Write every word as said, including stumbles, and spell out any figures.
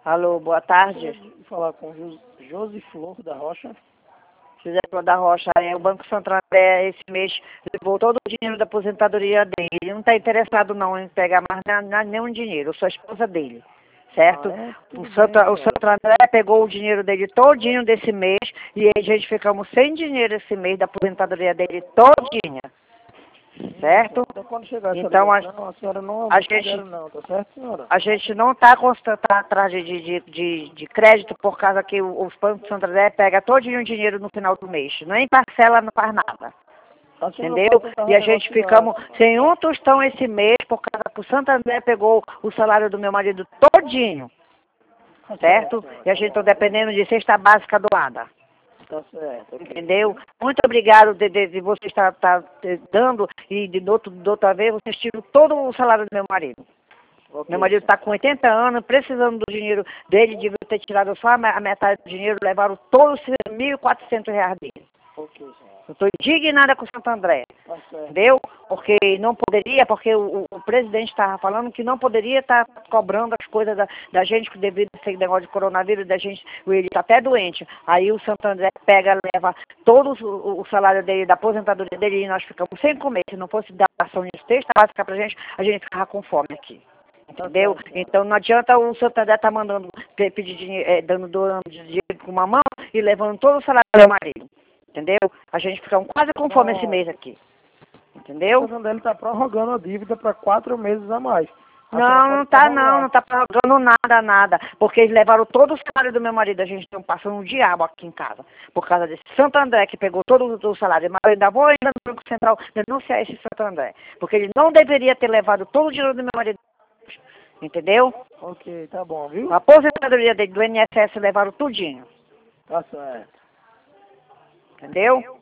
Alô, boa tarde. Vou falar com Jos- Josi Flor da Rocha. José Flor da Rocha, é, o Banco Santander esse mês levou todo o dinheiro da aposentadoria dele. Ele não está interessado não em pegar mais na- na- nenhum dinheiro, eu sou a esposa dele, certo? Ah, é? O, Tudo Santa, bem, o senhora. Santander pegou o dinheiro dele todinho desse mês e aí a gente ficamos sem dinheiro esse mês da aposentadoria dele todinha, certo? Então quando chegar essa Então a, ligação, a senhora não a considera gente não, tá certo, senhora? A gente não está tá atrás de, de, de, de crédito por causa que o- os bancos Santander pega todo o dinheiro no final do mês. Nem parcela, não faz nada. A senhora Entendeu? pode tentar E a gente renegociar, ficamos senhora. sem um tostão esse mês por causa que o Santander pegou o salário do meu marido todinho. Tá Certo? senhora, E a tá gente está bom. dependendo de cesta básica doada. Tá certo, ok. Entendeu? Muito obrigado de, de, de você estar tá, eh, dando e de, de, outro, de outra vez vocês tiram todo o salário do meu marido. Ok, Meu marido está com oitenta anos, precisando do dinheiro dele, devia ter tirado só a me- a metade do dinheiro, levaram todos os mil e quatrocentos reais dele. ok, senhora. Eu estou indignada com o Santo André, Tá certo. entendeu? Porque não poderia, porque o, o presidente estava falando que não poderia estar cobrando as coisas da, da gente, devido a esse negócio de coronavírus, da gente, ele está até doente. Aí o Santo André pega, leva todo o, o salário dele, da aposentadoria dele, e nós ficamos sem comer. Se não fosse dar ação de cesta básica para a gente, a gente ficava com fome aqui. Entendeu? Tá certo, senhora. Então não adianta o Santander estar mandando, pe- pedir dinheiro, é, dando, doando dinheiro com uma mão e levando todo o salário do meu marido. Entendeu? A gente fica quase com fome esse Não, mês aqui. o Entendeu? Santander está prorrogando a dívida para quatro meses a mais. A senhora Não, pode não tá prorrogar. não, não tá pagando nada, nada. Porque eles levaram todo o salário do meu marido. A gente está passando um diabo aqui em casa. Por causa desse Santo André que pegou todo o salário. Mas eu ainda vou ainda no Banco Central denunciar esse Santo André. Porque ele não deveria ter levado todo o dinheiro do meu marido. Entendeu? Ok, tá bom, viu? A aposentadoria dele do I N S S levaram tudinho. Tá certo. Entendeu?